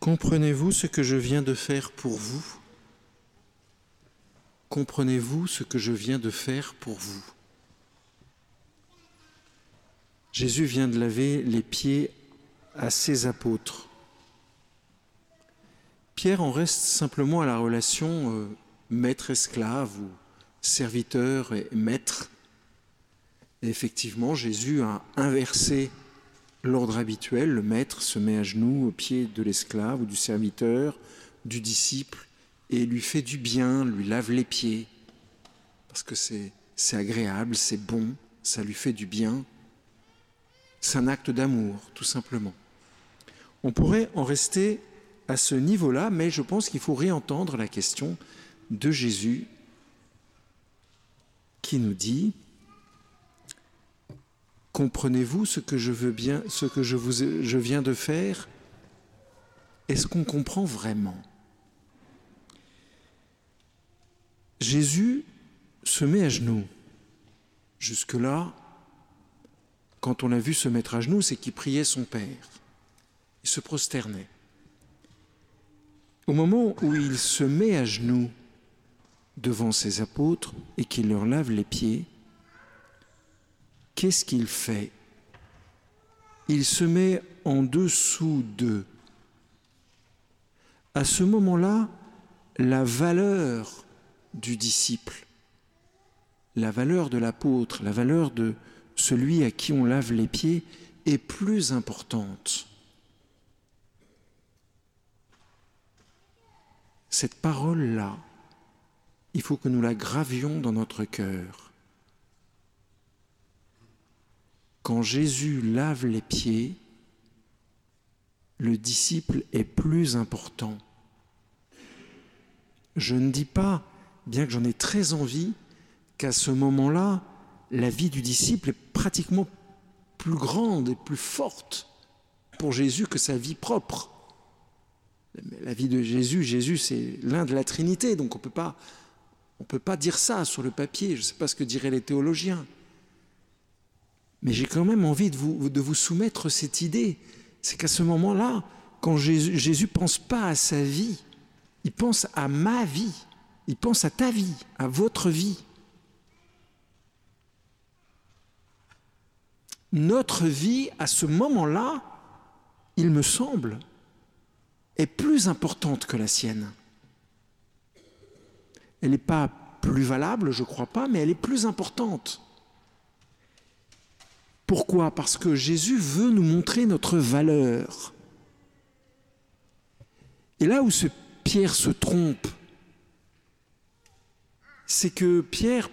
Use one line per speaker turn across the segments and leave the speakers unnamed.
Comprenez-vous ce que je viens de faire pour vous? Comprenez-vous ce que je viens de faire pour vous? Jésus vient de laver les pieds à ses apôtres. Pierre en reste simplement à la relation maître-esclave ou serviteur et maître. Et effectivement, Jésus a inversé l'ordre habituel. Le maître se met à genoux aux pieds de l'esclave ou du serviteur, du disciple, et lui fait du bien, lui lave les pieds, parce que c'est agréable, c'est bon, ça lui fait du bien. C'est un acte d'amour, tout simplement. On pourrait en rester à ce niveau-là, mais je pense qu'il faut réentendre la question de Jésus qui nous dit: comprenez-vous ce que je viens de faire? Est-ce qu'on comprend vraiment? Jésus se met à genoux. Jusque-là, quand on l'a vu se mettre à genoux, c'est qu'il priait son Père. Il se prosternait. Au moment où il se met à genoux devant ses apôtres et qu'il leur lave les pieds, qu'est-ce qu'il fait? Il se met en dessous d'eux. À ce moment-là, la valeur du disciple, la valeur de l'apôtre, la valeur de celui à qui on lave les pieds est plus importante. Cette parole-là, il faut que nous la gravions dans notre cœur. Quand Jésus lave les pieds, le disciple est plus important. Je ne dis pas, bien que j'en ai très envie, qu'à ce moment-là, la vie du disciple est pratiquement plus grande et plus forte pour Jésus que sa vie propre. La vie de Jésus, c'est l'un de la Trinité, donc on peut pas dire ça sur le papier. Je ne sais pas ce que diraient les théologiens. Mais j'ai quand même envie de vous soumettre cette idée. C'est qu'à ce moment-là, quand Jésus ne pense pas à sa vie, il pense à ma vie, il pense à ta vie, à votre vie. Notre vie, à ce moment-là, il me semble, est plus importante que la sienne. Elle n'est pas plus valable, je ne crois pas, mais elle est plus importante. Pourquoi? Parce que Jésus veut nous montrer notre valeur. Et là où Pierre se trompe, c'est que Pierre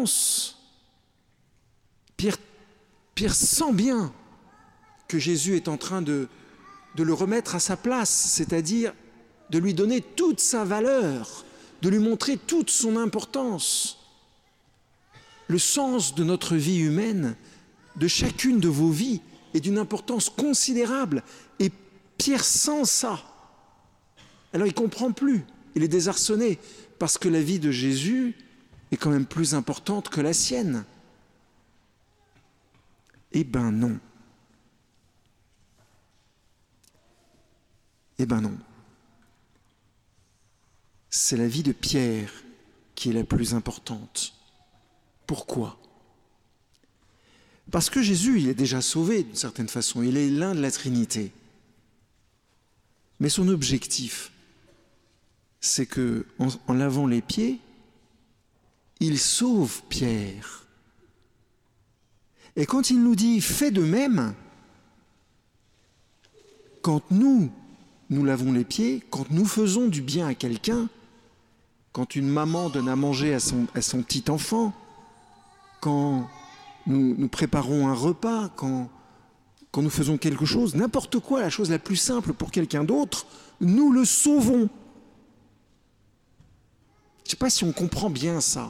sent bien que Jésus est en train de le remettre à sa place, c'est-à-dire de lui donner toute sa valeur, de lui montrer toute son importance. Le sens de notre vie humaine, de chacune de vos vies, est d'une importance considérable. Et Pierre sent ça. Alors il ne comprend plus, il est désarçonné, parce que la vie de Jésus est quand même plus importante que la sienne. Eh ben non. Eh ben non. C'est la vie de Pierre qui est la plus importante. Pourquoi? Parce que Jésus, il est déjà sauvé d'une certaine façon, il est l'un de la Trinité. Mais son objectif, c'est que, en lavant les pieds, il sauve Pierre. Et quand il nous dit « fais de même », quand nous lavons les pieds, quand nous faisons du bien à quelqu'un, quand une maman donne à manger à son petit enfant, quand nous préparons un repas, quand nous faisons quelque chose, n'importe quoi, la chose la plus simple pour quelqu'un d'autre, nous le sauvons. Je ne sais pas si on comprend bien ça.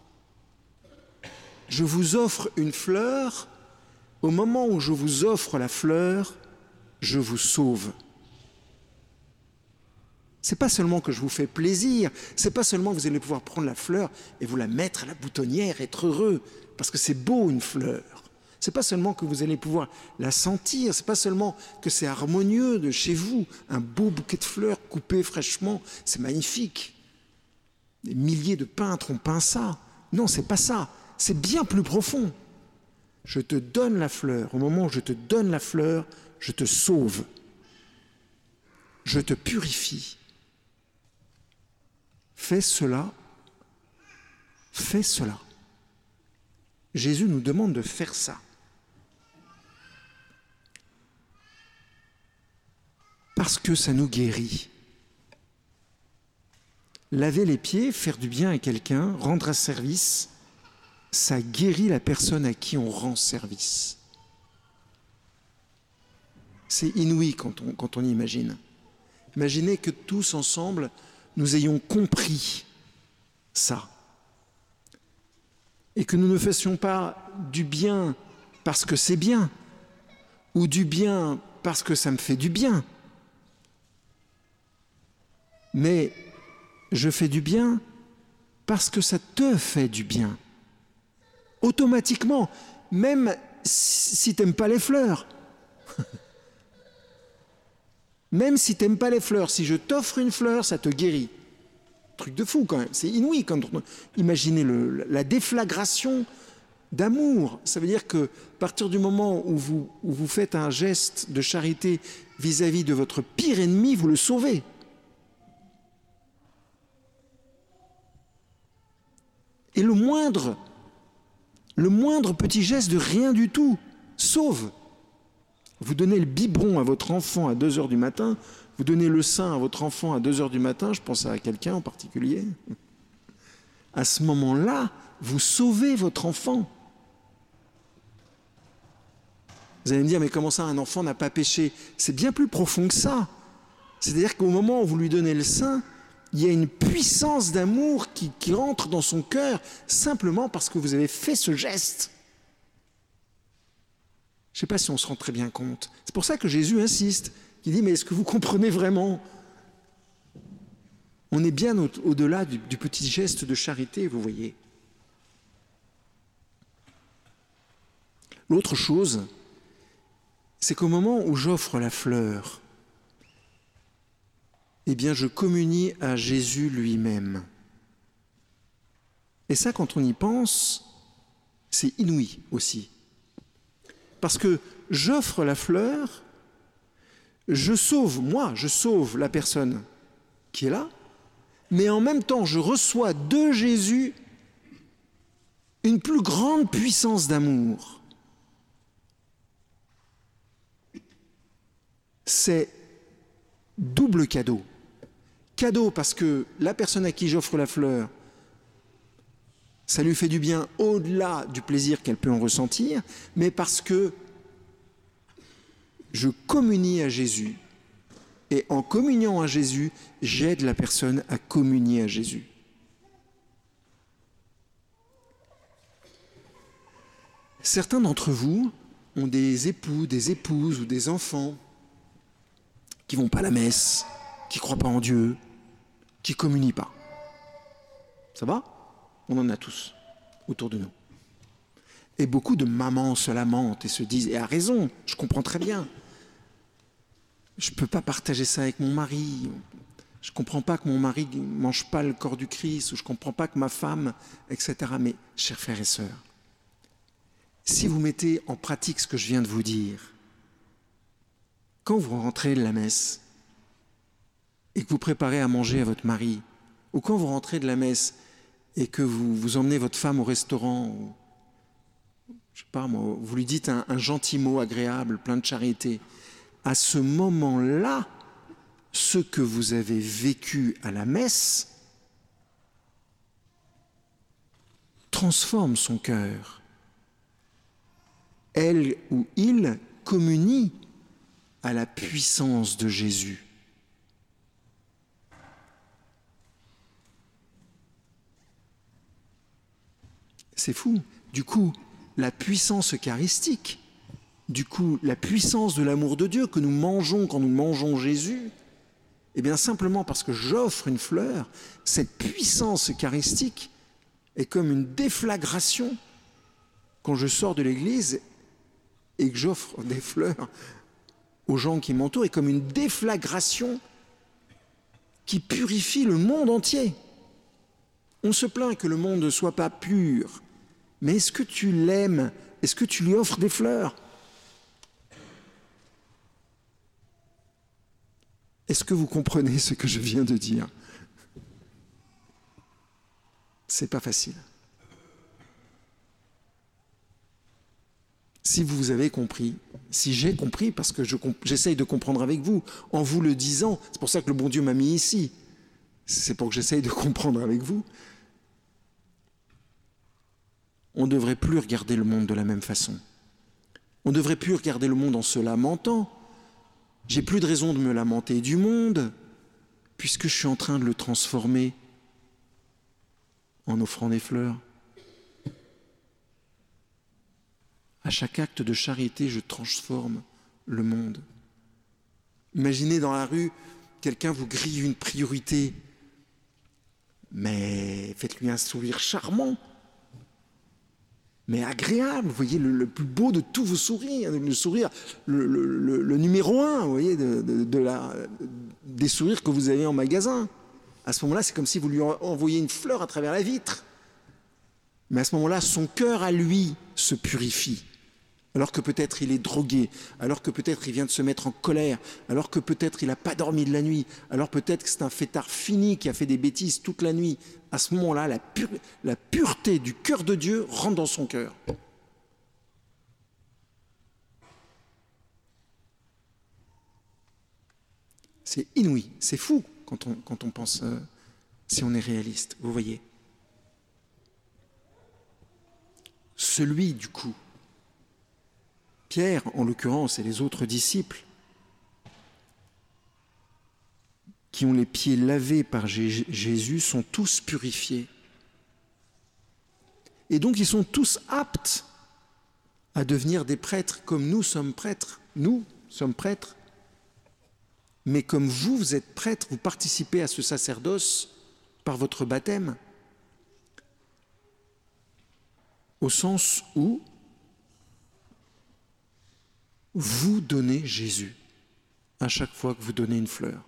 Je vous offre une fleur, au moment où je vous offre la fleur, je vous sauve. C'est pas seulement que je vous fais plaisir, c'est pas seulement que vous allez pouvoir prendre la fleur et vous la mettre à la boutonnière, être heureux, parce que c'est beau une fleur. C'est pas seulement que vous allez pouvoir la sentir, c'est pas seulement que c'est harmonieux de chez vous, un beau bouquet de fleurs coupé fraîchement, c'est magnifique. Des milliers de peintres ont peint ça. Non, c'est pas ça. C'est bien plus profond. Je te donne la fleur. Au moment où je te donne la fleur, je te sauve. Je te purifie. Fais cela. Fais cela. Jésus nous demande de faire ça. Parce que ça nous guérit. Laver les pieds, faire du bien à quelqu'un, rendre un service, ça guérit la personne à qui on rend service. C'est inouï quand on imagine. Imaginez que tous ensemble, nous ayons compris ça. Et que nous ne fassions pas du bien parce que c'est bien, ou du bien parce que ça me fait du bien. Mais je fais du bien parce que ça te fait du bien. Automatiquement, même si tu n'aimes pas les fleurs. Même si tu n'aimes pas les fleurs, si je t'offre une fleur, ça te guérit. Truc de fou quand même, c'est inouï. Imaginez la déflagration d'amour. Ça veut dire que à partir du moment où vous faites un geste de charité vis-à-vis de votre pire ennemi, vous le sauvez. Et le moindre petit geste de rien du tout sauve. Vous donnez le biberon à votre enfant à 2h du matin, vous donnez le sein à votre enfant à 2h du matin, je pense à quelqu'un en particulier. À ce moment-là, vous sauvez votre enfant. Vous allez me dire, mais comment ça, un enfant n'a pas péché? C'est bien plus profond que ça. C'est-à-dire qu'au moment où vous lui donnez le sein, il y a une puissance d'amour qui rentre dans son cœur simplement parce que vous avez fait ce geste. Je ne sais pas si on se rend très bien compte. C'est pour ça que Jésus insiste. Il dit, mais est-ce que vous comprenez vraiment? On est bien au-delà du petit geste de charité, vous voyez. L'autre chose, c'est qu'au moment où j'offre la fleur, eh bien, je communie à Jésus lui-même. Et ça, quand on y pense, c'est inouï aussi. Parce que j'offre la fleur, je sauve la personne qui est là, mais en même temps, je reçois de Jésus une plus grande puissance d'amour. C'est double cadeau. Cadeau parce que la personne à qui j'offre la fleur, ça lui fait du bien au-delà du plaisir qu'elle peut en ressentir, mais parce que je communie à Jésus. Et en communiant à Jésus, j'aide la personne à communier à Jésus. Certains d'entre vous ont des époux, des épouses ou des enfants qui ne vont pas à la messe, qui ne croient pas en Dieu, qui ne communient pas. Ça va? On en a tous autour de nous. Et beaucoup de mamans se lamentent et se disent, et à raison, je comprends très bien, je ne peux pas partager ça avec mon mari, je ne comprends pas que mon mari ne mange pas le corps du Christ, ou je ne comprends pas que ma femme, etc. Mais, chers frères et sœurs, si vous mettez en pratique ce que je viens de vous dire, quand vous rentrez de la messe et que vous préparez à manger à votre mari, ou quand vous rentrez de la messe et que vous emmenez votre femme au restaurant, ou, je sais pas moi, vous lui dites un gentil mot agréable, plein de charité, à ce moment-là, ce que vous avez vécu à la messe transforme son cœur. Elle ou il communie à la puissance de Jésus. C'est fou. Du coup, la puissance eucharistique, du coup, la puissance de l'amour de Dieu que nous mangeons quand nous mangeons Jésus, eh bien simplement parce que j'offre une fleur, cette puissance eucharistique est comme une déflagration. Quand je sors de l'église, et que j'offre des fleurs aux gens qui m'entourent est comme une déflagration qui purifie le monde entier. On se plaint que le monde ne soit pas pur, mais est-ce que tu l'aimes? Est-ce que tu lui offres des fleurs? Est-ce que vous comprenez ce que je viens de dire? C'est pas facile. Si vous avez compris, si j'ai compris, parce que j'essaye de comprendre avec vous, en vous le disant, c'est pour ça que le bon Dieu m'a mis ici, c'est pour que j'essaye de comprendre avec vous, on ne devrait plus regarder le monde de la même façon. On ne devrait plus regarder le monde en se lamentant. J'ai plus de raison de me lamenter du monde, puisque je suis en train de le transformer en offrant des fleurs. À chaque acte de charité, je transforme le monde. Imaginez dans la rue, quelqu'un vous grille une priorité, mais faites-lui un sourire charmant, mais agréable. Vous voyez, le plus beau de tous vos sourires, le sourire, le numéro 1, vous voyez, des sourires que vous avez en magasin. À ce moment-là, c'est comme si vous lui envoyiez une fleur à travers la vitre. Mais à ce moment-là, son cœur à lui se purifie. Alors que peut-être il est drogué, alors que peut-être il vient de se mettre en colère, alors que peut-être il n'a pas dormi de la nuit, alors peut-être que c'est un fêtard fini qui a fait des bêtises toute la nuit. À ce moment-là, la pureté du cœur de Dieu rentre dans son cœur. C'est inouï, c'est fou quand on pense, si on est réaliste, vous voyez. Celui, du coup, Pierre, en l'occurrence, et les autres disciples, qui ont les pieds lavés par Jésus, sont tous purifiés. Et donc, ils sont tous aptes à devenir des prêtres, comme nous sommes prêtres. Nous sommes prêtres. Mais comme vous êtes prêtres, vous participez à ce sacerdoce par votre baptême, au sens où vous donnez Jésus à chaque fois que vous donnez une fleur.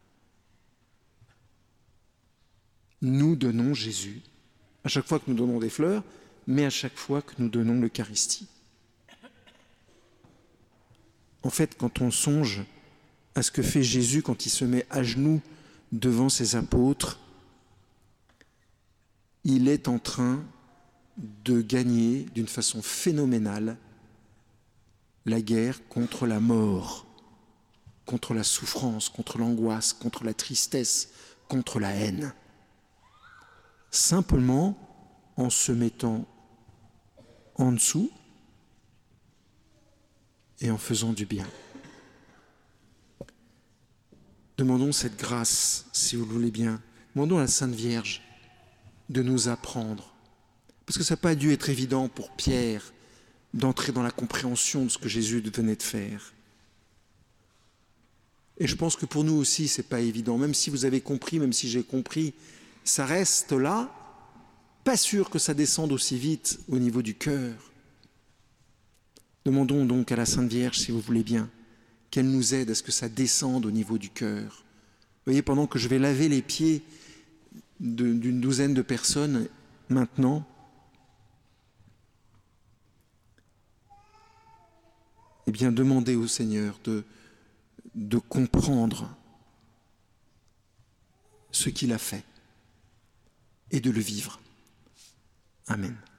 Nous donnons Jésus à chaque fois que nous donnons des fleurs, mais à chaque fois que nous donnons l'Eucharistie. En fait, quand on songe à ce que fait Jésus quand il se met à genoux devant ses apôtres, il est en train de gagner d'une façon phénoménale la guerre contre la mort, contre la souffrance, contre l'angoisse, contre la tristesse, contre la haine. Simplement en se mettant en dessous et en faisant du bien. Demandons cette grâce, si vous le voulez bien. Demandons à la Sainte Vierge de nous apprendre. Parce que ça n'a pas dû être évident pour Pierre d'entrer dans la compréhension de ce que Jésus venait de faire. Et je pense que pour nous aussi, ce n'est pas évident. Même si vous avez compris, même si j'ai compris, ça reste là. Pas sûr que ça descende aussi vite au niveau du cœur. Demandons donc à la Sainte Vierge, si vous voulez bien, qu'elle nous aide à ce que ça descende au niveau du cœur. Vous voyez, pendant que je vais laver les pieds d'une douzaine de personnes maintenant, eh bien, demandez au Seigneur de comprendre ce qu'il a fait et de le vivre. Amen.